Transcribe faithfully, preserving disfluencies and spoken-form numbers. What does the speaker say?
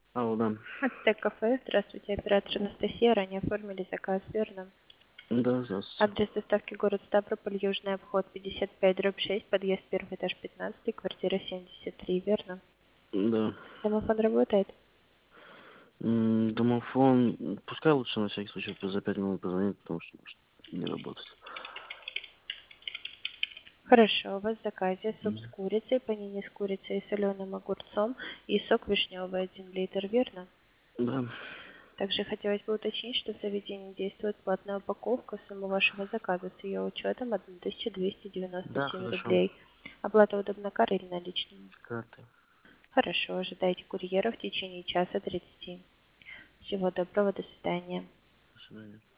Алло, да. Ацтек кафе. Здравствуйте, оператор Анастасия. Ранее оформили заказ, верно? Да, здравствуйте. Адрес доставки город Ставрополь, Южный обход, пятьдесят пять дробь шесть, подъезд первый этаж пятнадцатый, квартира семьдесят три, верно? Да. Домофон работает? М, Домофон, м, пускай лучше на всякий случай за пять минут позвонить, потому что может не работать. Хорошо, у вас в заказе суп с М, курицей, панини с курицей и соленым огурцом и сок вишневый один литр, верно? Да. Также хотелось бы уточнить, что в заведении действует платная упаковка. Сумма вашего заказа с ее учетом тысяча двести девяносто Да, семь хорошо. рублей. Оплата удобна картой или наличными? Карты. Хорошо, ожидайте курьера в течение часа тридцати. Всего доброго, до свидания. До свидания.